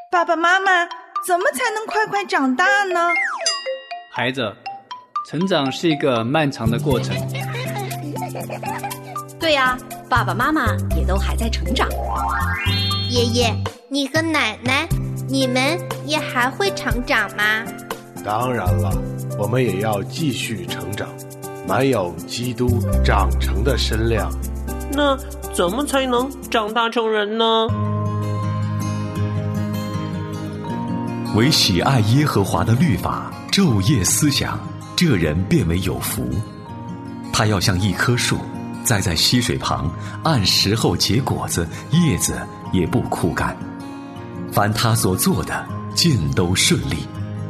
爸爸妈妈，怎么才能快快长大呢？ 孩子，成长是一个漫长的过程。 对呀，爸爸妈妈也都还在成长。 爷爷，你和奶奶，你们也还会成长吗？ 当然了，我们也要继续成长，满有基督长成的身量。 那怎么才能长大成人呢？ 唯喜爱耶和华的律法，昼夜思想，这人便为有福。他要像一棵树，栽在溪水旁，按时候结果子，叶子也不枯干。凡他所做的，尽都顺利。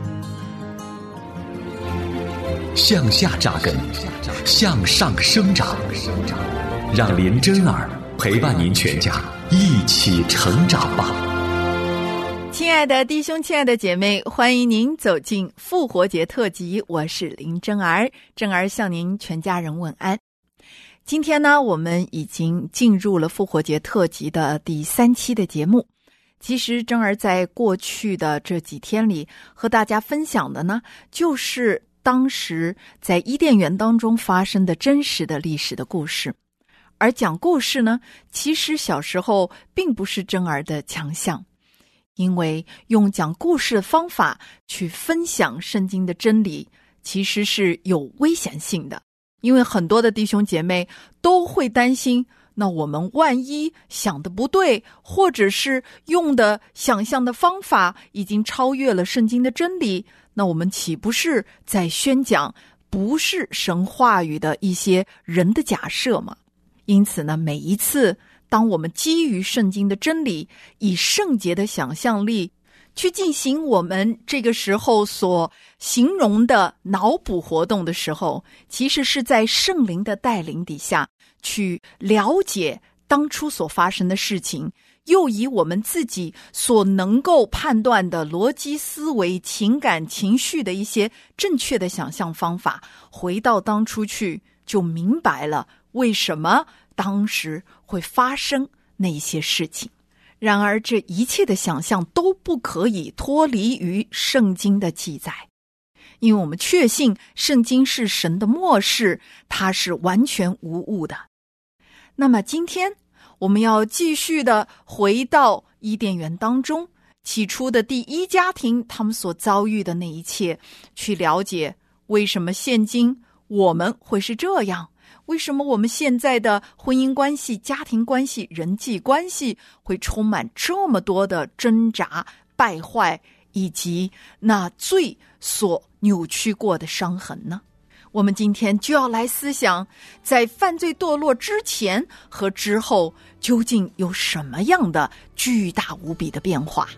向下扎根，向上生长，让林真儿陪伴您全家一起成长吧。 亲爱的弟兄，亲爱的姐妹，欢迎您走进复活节特辑，我是林真儿，真儿向您全家人问安。今天呢，我们已经进入了复活节特辑的第3期的节目。其实真儿在过去的这几天里和大家分享的呢，就是当时在伊甸园当中发生的真实的历史的故事。而讲故事呢，其实小时候并不是真儿的强项，因为用讲故事的方法去分享圣经的真理，其实是有危险性的。因为很多的弟兄姐妹都会担心，那我们万一想的不对，或者是用的想象的方法已经超越了圣经的真理，那我们岂不是在宣讲不是神话语的一些人的假设吗？因此呢，每一次当我们基于圣经的真理，以圣洁的想象力去进行我们这个时候所形容的脑补活动的时候，其实是在圣灵的带领底下去了解当初所发生的事情，又以我们自己所能够判断的逻辑思维、情感、情绪的一些正确的想象方法，回到当初去，就明白了为什么当时会发生那些事情。然而这一切的想象都不可以脱离于圣经的记载，因为我们确信圣经是神的默示，它是完全无误的。那么今天我们要继续的回到伊甸园当中，起初的第一家庭他们所遭遇的那一切，去了解为什么现今我们会是这样，为什么我们现在的婚姻关系、家庭关系、人际关系会充满这么多的挣扎、败坏，以及那罪所扭曲过的伤痕呢？我们今天就要来思想，在犯罪堕落之前和之后，究竟有什么样的巨大无比的变化。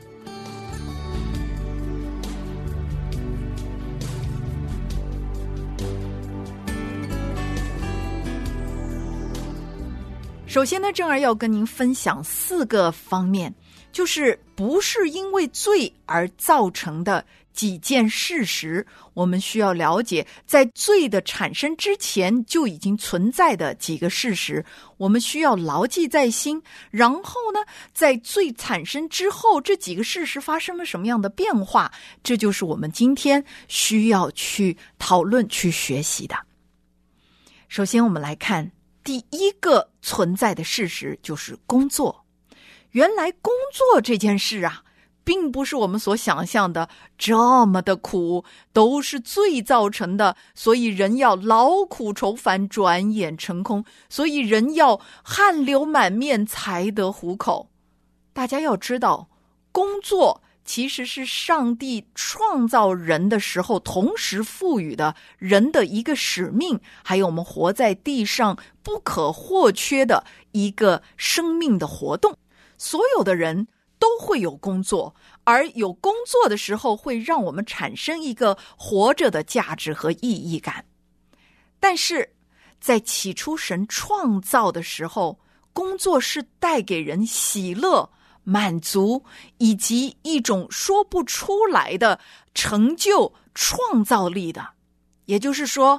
首先呢，正儿要跟您分享4个方面，就是不是因为罪而造成的几件事实，我们需要了解在罪的产生之前就已经存在的几个事实，我们需要牢记在心。然后呢，在罪产生之后，这几个事实发生了什么样的变化，这就是我们今天需要去讨论、去学习的。首先我们来看第一个存在的事实，就是工作。原来工作这件事啊，并不是我们所想象的这么的苦，都是罪造成的，所以人要劳苦愁烦，转眼成空，所以人要汗流满面才得糊口。大家要知道，工作其实是上帝创造人的时候同时赋予的人的一个使命，还有我们活在地上不可或缺的一个生命的活动。所有的人都会有工作，而有工作的时候会让我们产生一个活着的价值和意义感。但是在起初神创造的时候，工作是带给人喜乐、满足以及一种说不出来的成就、创造力的。也就是说，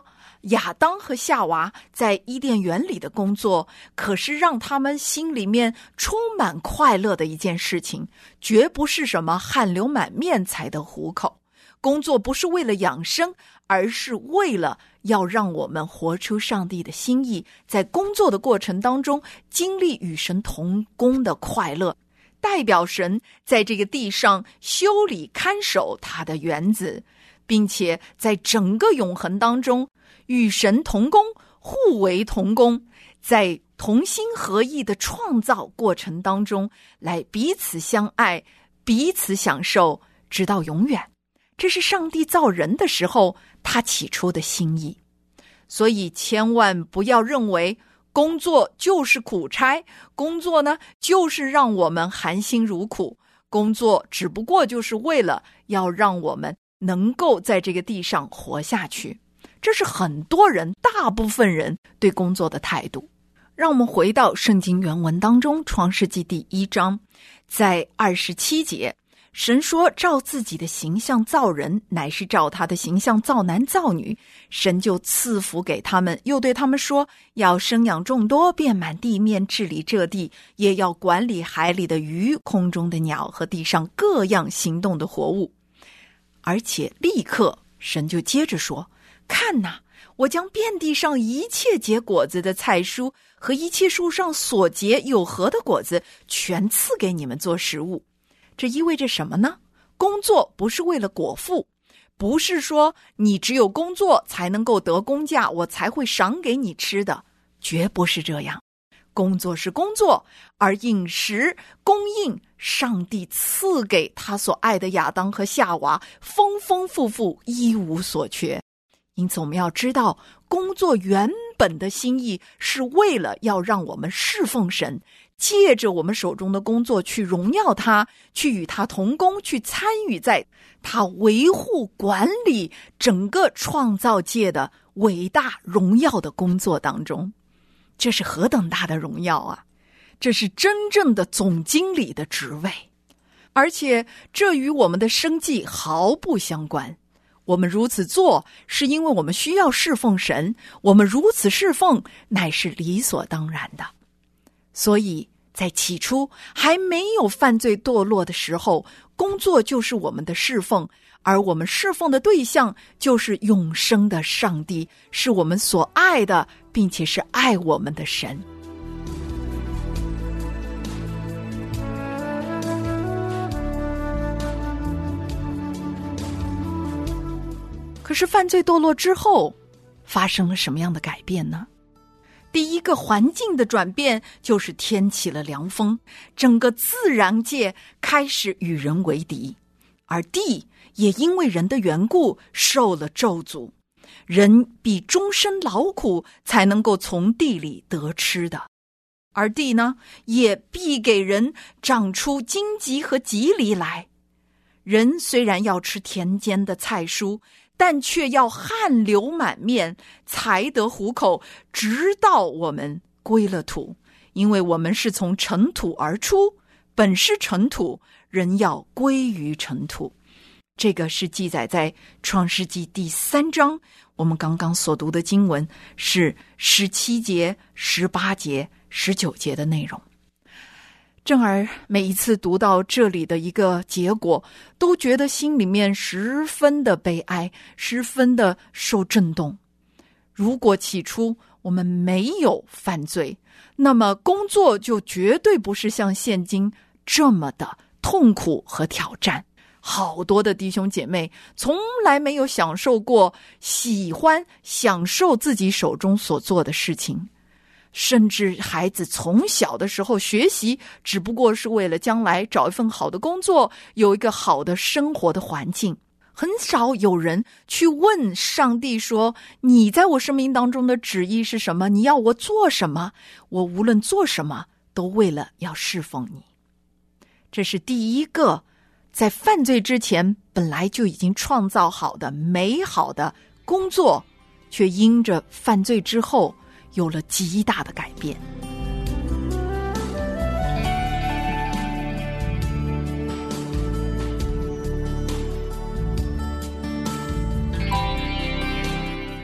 亚当和夏娃在伊甸园里的工作，可是让他们心里面充满快乐的一件事情，绝不是什么汗流满面才得糊口。工作不是为了养生，而是为了要让我们活出上帝的心意，在工作的过程当中经历与神同工的快乐，代表神在这个地上修理看守他的园子，并且在整个永恒当中与神同工，互为同工，在同心合意的创造过程当中来彼此相爱，彼此享受，直到永远。这是上帝造人的时候他起初的心意。所以千万不要认为工作就是苦差，工作呢就是让我们含辛茹苦，工作只不过就是为了要让我们能够在这个地上活下去。这是很多人，大部分人对工作的态度。让我们回到圣经原文当中，创世纪第1章，在27节，神说照自己的形象造人，乃是照他的形象造男造女。神就赐福给他们，又对他们说，要生养众多，遍满地面，治理这地，也要管理海里的鱼，空中的鸟和地上各样行动的活物。而且立刻神就接着说，看哪，我将遍地上一切结果子的菜蔬和一切树上所结有核的果子全赐给你们做食物。这意味着什么呢？工作不是为了果腹，不是说你只有工作才能够得工价，我才会赏给你吃的，绝不是这样。工作是工作，而饮食供应上帝赐给他所爱的亚当和夏娃，丰丰富富，一无所缺。因此我们要知道，工作原本的心意是为了要让我们侍奉神，借着我们手中的工作去荣耀他，去与他同工，去参与在他维护管理整个创造界的伟大荣耀的工作当中。这是何等大的荣耀啊！这是真正的总经理的职位，而且这与我们的生计毫不相关。我们如此做是因为我们需要侍奉神，我们如此侍奉乃是理所当然的。所以在起初还没有犯罪堕落的时候，工作就是我们的侍奉，而我们侍奉的对象就是永生的上帝，是我们所爱的，并且是爱我们的神。可是犯罪堕落之后发生了什么样的改变呢？第一个环境的转变就是天起了凉风，整个自然界开始与人为敌，而地也因为人的缘故受了咒诅，人必终身劳苦才能够从地里得吃的，而地呢也必给人长出荆棘和棘藜来。人虽然要吃田间的菜蔬，但却要汗流满面才得糊口，直到我们归了土，因为我们是从尘土而出，本是尘土，人要归于尘土。这个是记载在创世纪第3章，我们刚刚所读的经文是17节、18节、19节的内容。正儿每一次读到这里的一个结果，都觉得心里面十分的悲哀，十分的受震动。如果起初我们没有犯罪，那么工作就绝对不是像现今这么的痛苦和挑战。好多的弟兄姐妹从来没有享受过喜欢享受自己手中所做的事情，甚至孩子从小的时候学习只不过是为了将来找一份好的工作，有一个好的生活的环境。很少有人去问上帝说，你在我生命当中的旨意是什么？你要我做什么？我无论做什么都为了要侍奉你。这是第一个在犯罪之前本来就已经创造好的美好的工作，却因着犯罪之后有了极大的改变。第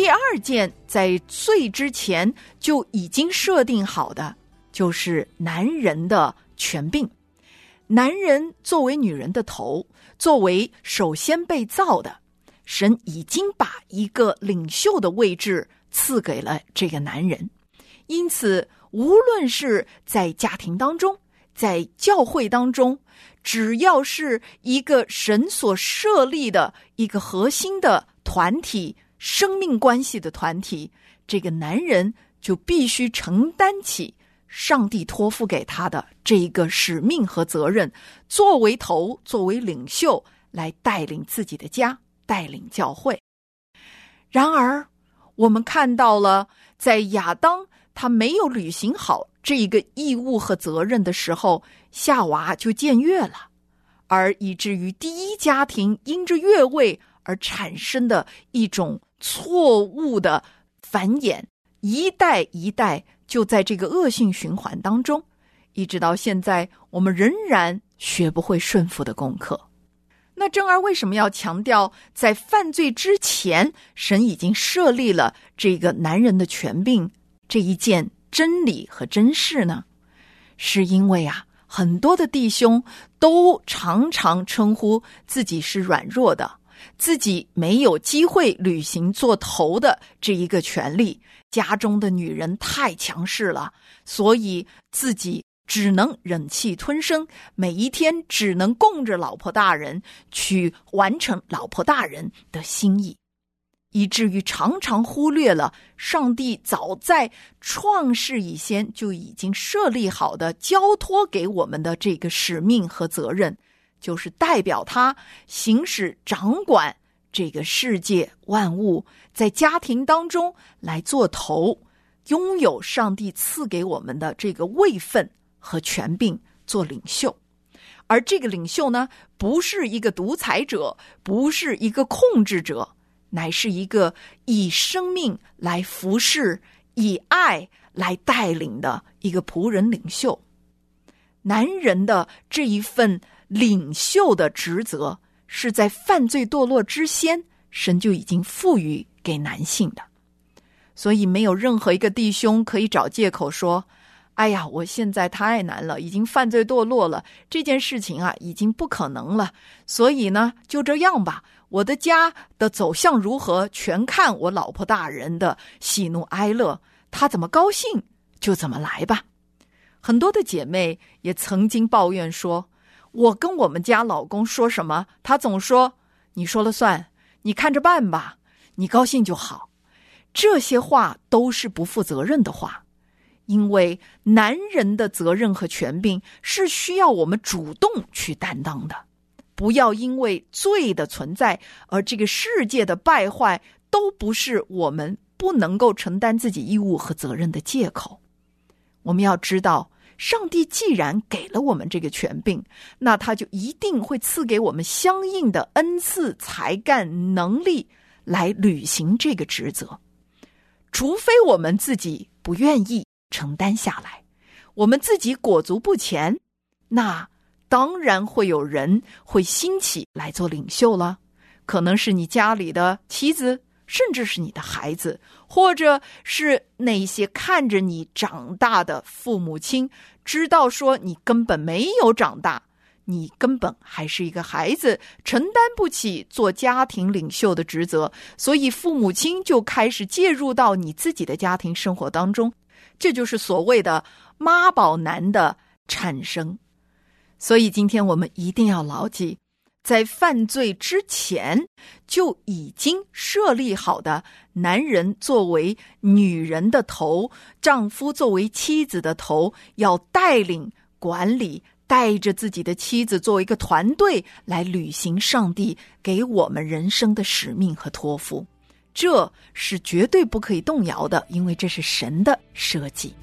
第二件在罪之前就已经设定好的，就是男人的权柄。男人作为女人的头，作为首先被造的，神已经把一个领袖的位置赐给了这个男人。因此无论是在家庭当中，在教会当中，只要是一个神所设立的一个核心的团体，生命关系的团体，这个男人就必须承担起上帝托付给他的这一个使命和责任，作为头，作为领袖，来带领自己的家，带领教会。然而我们看到了，在亚当他没有履行好这一个义务和责任的时候，夏娃就僭越了，而以至于第一家庭因着越位而产生的一种错误的繁衍，一代一代就在这个恶性循环当中，一直到现在我们仍然学不会顺服的功课。那正儿为什么要强调在犯罪之前神已经设立了这个男人的权柄这一件真理和真事呢？是因为很多的弟兄都常常称呼自己是软弱的，自己没有机会履行做头的这一个权利，家中的女人太强势了，所以自己只能忍气吞声，每一天只能供着老婆大人去完成老婆大人的心意，以至于常常忽略了上帝早在创世以前就已经设立好的交托给我们的这个使命和责任，就是代表他行使掌管这个世界万物，在家庭当中来做头，拥有上帝赐给我们的这个位分和权柄，做领袖。而这个领袖呢，不是一个独裁者，不是一个控制者，乃是一个以生命来服侍，以爱来带领的一个仆人领袖。男人的这一份领袖的职责，是在犯罪堕落之先，神就已经赋予给男性的。所以没有任何一个弟兄可以找借口说，哎呀，我现在太难了，已经犯罪堕落了，这件事情已经不可能了，所以呢就这样吧，我的家的走向如何，全看我老婆大人的喜怒哀乐，她怎么高兴就怎么来吧。很多的姐妹也曾经抱怨说，我跟我们家老公说什么，他总说你说了算，你看着办吧，你高兴就好。这些话都是不负责任的话，因为男人的责任和权柄是需要我们主动去担当的，不要因为罪的存在而这个世界的败坏都不是我们不能够承担自己义务和责任的借口。我们要知道，上帝既然给了我们这个权柄，那他就一定会赐给我们相应的恩赐、才干、能力来履行这个职责。除非我们自己不愿意承担下来，我们自己裹足不前，那当然会有人会兴起来做领袖了，可能是你家里的妻子，甚至是你的孩子，或者是那些看着你长大的父母亲，知道说你根本没有长大，你根本还是一个孩子，承担不起做家庭领袖的职责，所以父母亲就开始介入到你自己的家庭生活当中，这就是所谓的妈宝男的产生。所以今天我们一定要牢记，在犯罪之前就已经设立好的男人作为女人的头，丈夫作为妻子的头，要带领管理，带着自己的妻子作为一个团队来履行上帝给我们人生的使命和托付，这是绝对不可以动摇的，因为这是神的设计。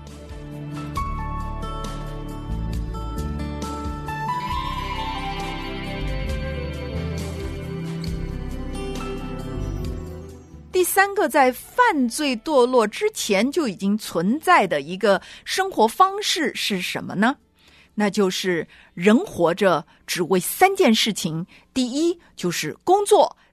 第三个，在犯罪堕落之前就已经存在的一个生活方式是什么呢？那就是人活着只为三件事情，第一就是工作，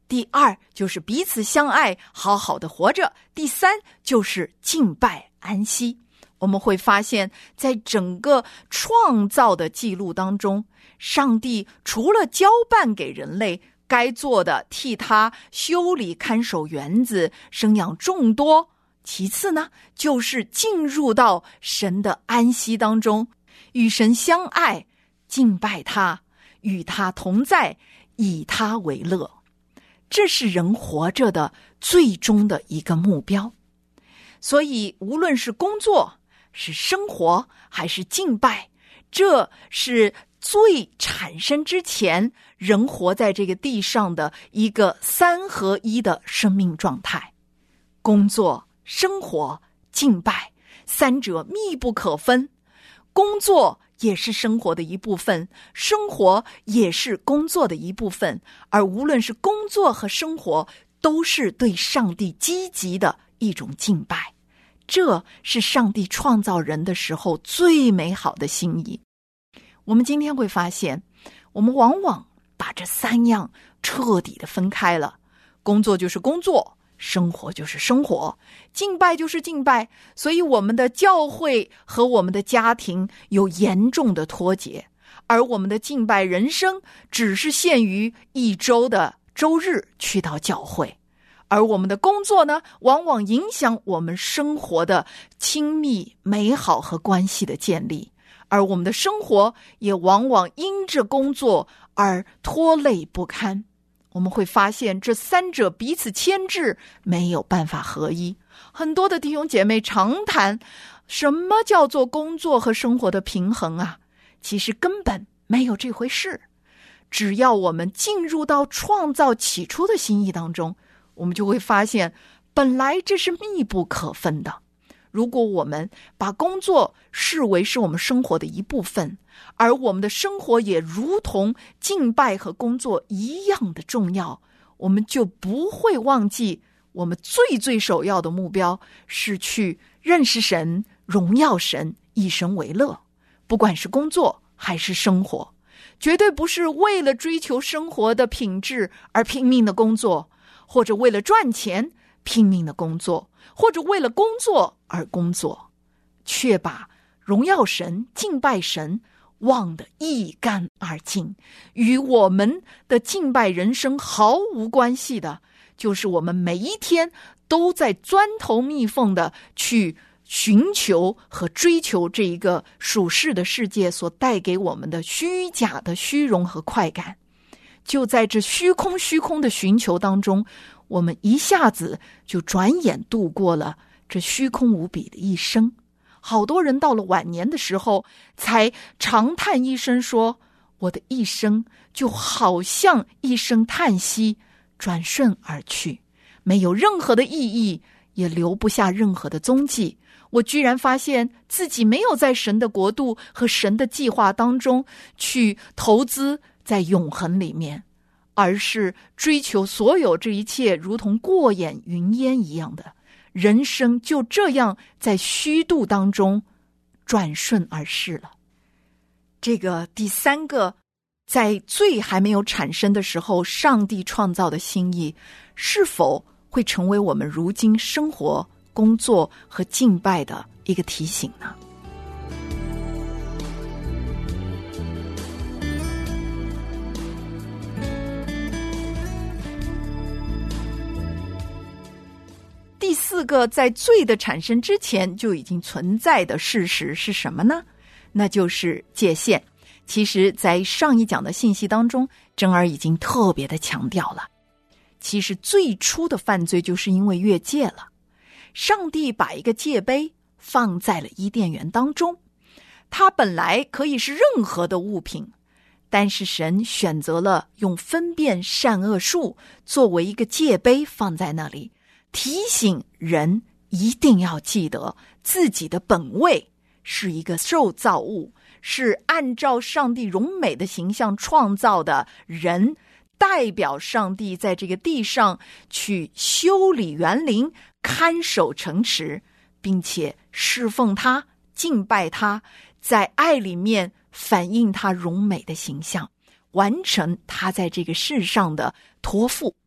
第2就是彼此相爱，好好的活着。第3就是敬拜安息。我们会发现，在整个创造的记录当中，上帝除了交办给人类该做的，替他修理看守园子，生养众多，其次呢，就是进入到神的安息当中，与神相爱，敬拜他，与他同在，以他为乐。这是人活着的最终的一个目标。所以无论是工作，是生活，还是敬拜，这是罪产生之前人活在这个地上的一个3合1的生命状态。工作、生活、敬拜，三者密不可分。工作也是生活的一部分，生活也是工作的一部分，而无论是工作和生活，都是对上帝积极的一种敬拜。这是上帝创造人的时候最美好的心意。我们今天会发现，我们往往把这3样彻底的分开了。工作就是工作，生活就是生活，敬拜就是敬拜。所以我们的教会和我们的家庭有严重的脱节，而我们的敬拜人生只是限于1周的周日去到教会。而我们的工作呢，往往影响我们生活的亲密、美好和关系的建立，而我们的生活也往往因着工作而拖累不堪。我们会发现这3者彼此牵制，没有办法合一。很多的弟兄姐妹常谈什么叫做工作和生活的平衡啊？其实根本没有这回事。只要我们进入到创造起初的心意当中，我们就会发现，本来这是密不可分的。如果我们把工作视为是我们生活的一部分，而我们的生活也如同敬拜和工作一样的重要，我们就不会忘记我们最首要的目标是去认识神、荣耀神、以神为乐。不管是工作还是生活，绝对不是为了追求生活的品质而拼命的工作，或者为了赚钱拼命的工作，或者为了工作而工作，却把荣耀神、敬拜神忘得一干二净。与我们的敬拜人生毫无关系的，就是我们每一天都在钻头蜜缝的去寻求和追求这一个属世的世界所带给我们的虚假的虚荣和快感。就在这虚空的寻求当中，我们一下子就转眼度过了这虚空无比的一生。好多人到了晚年的时候才长叹一声说，我的一生就好像一声叹息，转瞬而去，没有任何的意义，也留不下任何的踪迹。我居然发现自己没有在神的国度和神的计划当中去投资在永恒里面，而是追求所有这一切如同过眼云烟一样的人生，就这样在虚度当中转瞬而逝了。这个第3个，在罪还没有产生的时候，上帝创造的心意，是否会成为我们如今生活、工作和敬拜的一个提醒呢？第4个，在罪的产生之前就已经存在的事实是什么呢？那就是界限。其实在上一讲的信息当中，珍儿已经特别的强调了，其实最初的犯罪就是因为越界了。上帝把一个界碑放在了伊甸园当中，它本来可以是任何的物品，但是神选择了用分辨善恶树作为一个界碑放在那里，提醒人一定要记得自己的本位是一个受造物，是按照上帝荣美的形象创造的人，代表上帝在这个地上去修理园林、看守城池，并且侍奉他、敬拜他，在爱里面反映他荣美的形象，完成他在这个世上的托付。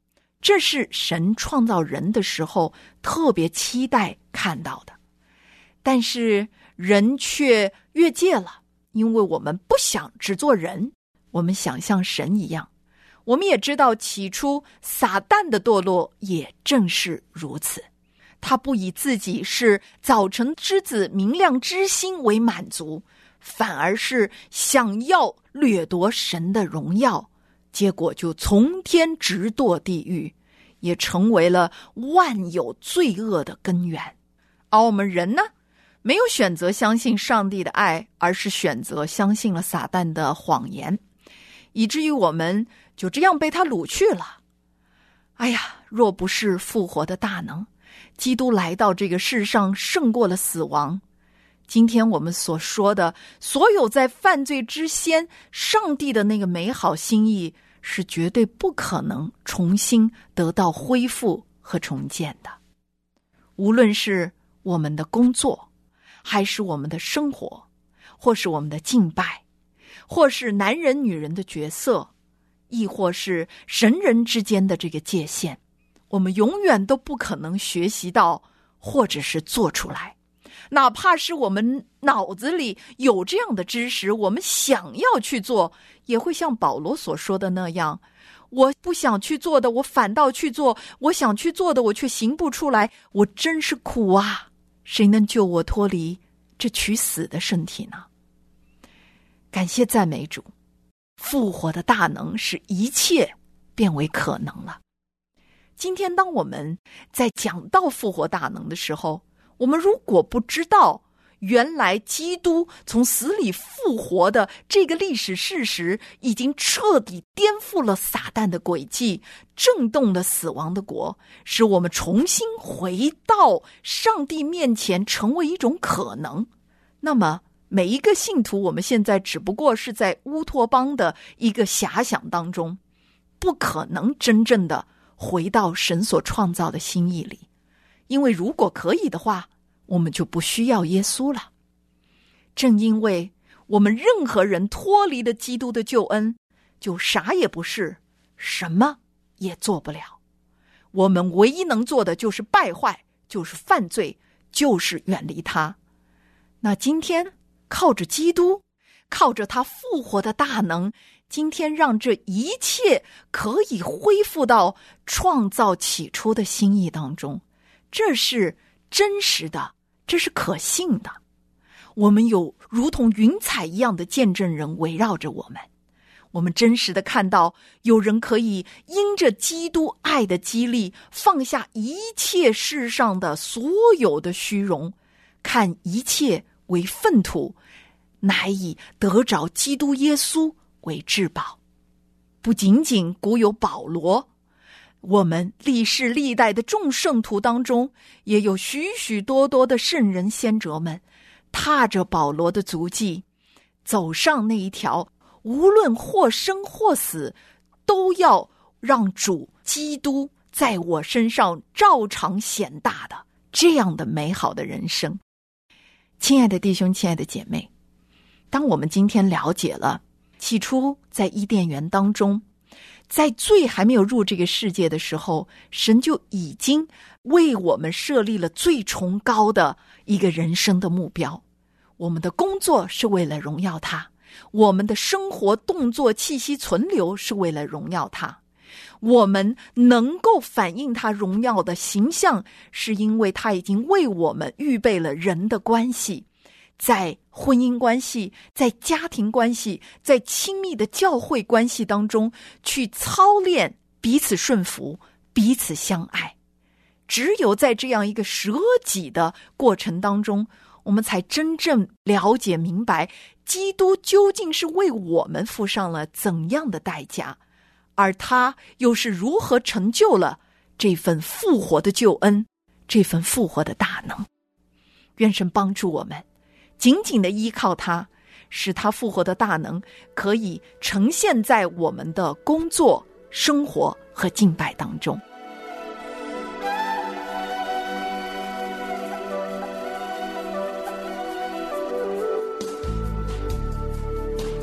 这是神创造人的时候特别期待看到的。但是人却越界了，因为我们不想只做人，我们想像神一样。我们也知道起初撒旦的堕落也正是如此，他不以自己是早晨之子明亮之星为满足，反而是想要掠夺神的荣耀，结果就从天直堕地狱，也成为了万有罪恶的根源。而我们人呢，没有选择相信上帝的爱，而是选择相信了撒旦的谎言，以至于我们就这样被他掳去了。哎呀，若不是复活的大能，基督来到这个世上胜过了死亡，今天我们所说的所有在犯罪之先上帝的那个美好心意，是绝对不可能重新得到恢复和重建的。无论是我们的工作，还是我们的生活，或是我们的敬拜，或是男人女人的角色，亦或是神人之间的这个界限，我们永远都不可能学习到或者是做出来。哪怕是我们脑子里有这样的知识，我们想要去做，也会像保罗所说的那样，我不想去做的我反倒去做，我想去做的我却行不出来，我真是苦啊！谁能救我脱离这取死的身体呢？感谢赞美主，复活的大能使一切变为可能了。今天当我们在讲到复活大能的时候，我们如果不知道原来基督从死里复活的这个历史事实，已经彻底颠覆了撒旦的诡计，震动了死亡的国，使我们重新回到上帝面前成为一种可能，那么每一个信徒，我们现在只不过是在乌托邦的一个遐想当中，不可能真正的回到神所创造的心意里。因为如果可以的话，我们就不需要耶稣了。正因为我们任何人脱离了基督的救恩，就啥也不是，什么也做不了。我们唯一能做的就是败坏，就是犯罪，就是远离他。那今天靠着基督，靠着他复活的大能，今天让这一切可以恢复到创造起初的心意当中，这是真实的，这是可信的。我们有如同云彩一样的见证人围绕着我们，我们真实的看到有人可以因着基督爱的激励，放下一切世上的所有的虚荣，看一切为粪土，乃以得着基督耶稣为至宝。不仅仅古有保罗，我们历世历代的众圣徒当中，也有许许多多的圣人先哲们踏着保罗的足迹，走上那一条无论或生或死，都要让主基督在我身上照常显大的这样的美好的人生。亲爱的弟兄，亲爱的姐妹，当我们今天了解了起初在伊甸园当中，在罪还没有入这个世界的时候，神就已经为我们设立了最崇高的一个人生的目标。我们的工作是为了荣耀他，我们的生活动作气息存留是为了荣耀他，我们能够反映他荣耀的形象，是因为他已经为我们预备了人的关系，在婚姻关系，在家庭关系，在亲密的教会关系当中去操练彼此顺服，彼此相爱。只有在这样一个舍己的过程当中，我们才真正了解明白基督究竟是为我们付上了怎样的代价，而他又是如何成就了这份复活的救恩，这份复活的大能。愿神帮助我们紧紧地依靠他，使他复活的大能可以呈现在我们的工作、生活和敬拜当中。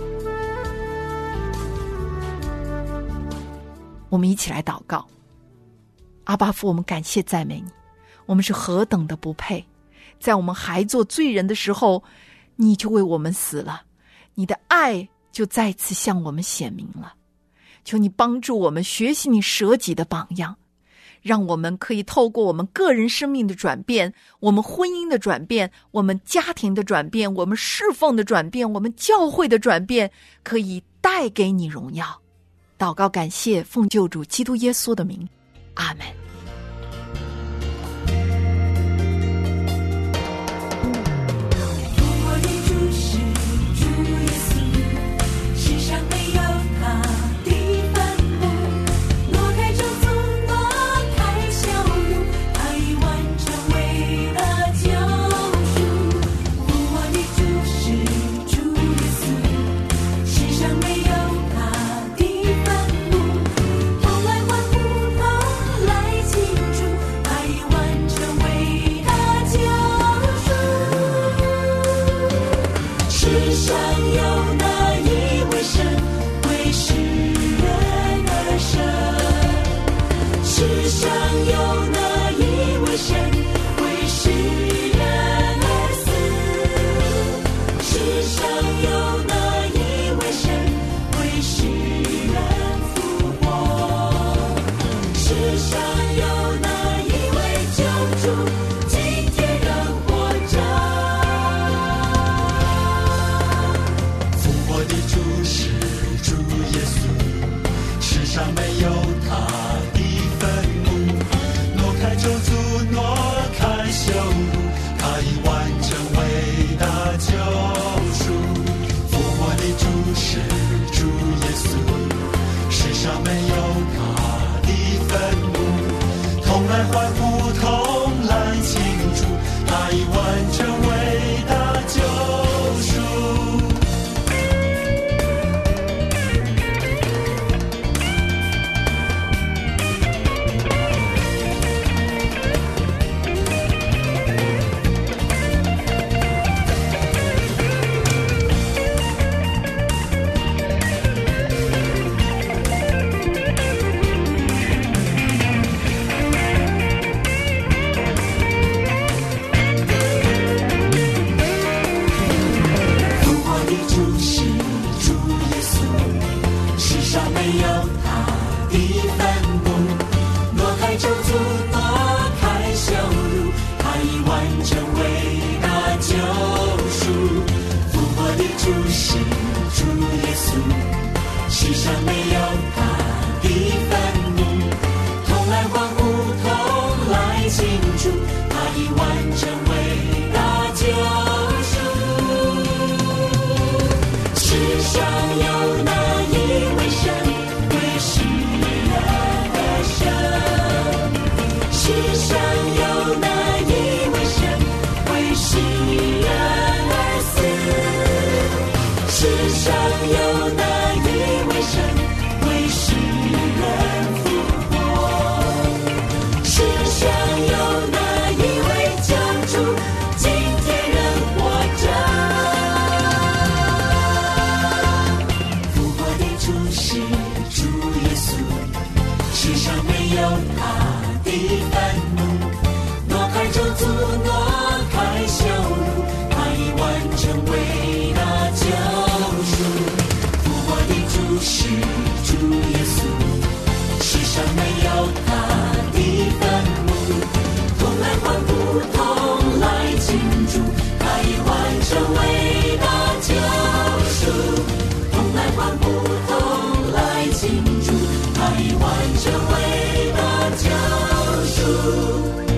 我们一起来祷告。 阿爸父，我们感谢赞美你，我们是何等的不配，在我们还做罪人的时候，你就为我们死了，你的爱就再次向我们显明了。求你帮助我们学习你舍己的榜样，让我们可以透过我们个人生命的转变，我们婚姻的转变，我们家庭的转变，我们侍奉的转变，我们教会的转变，可以带给你荣耀。祷告感谢，奉救主基督耶稣的名，阿们。 他已完成伟大救赎。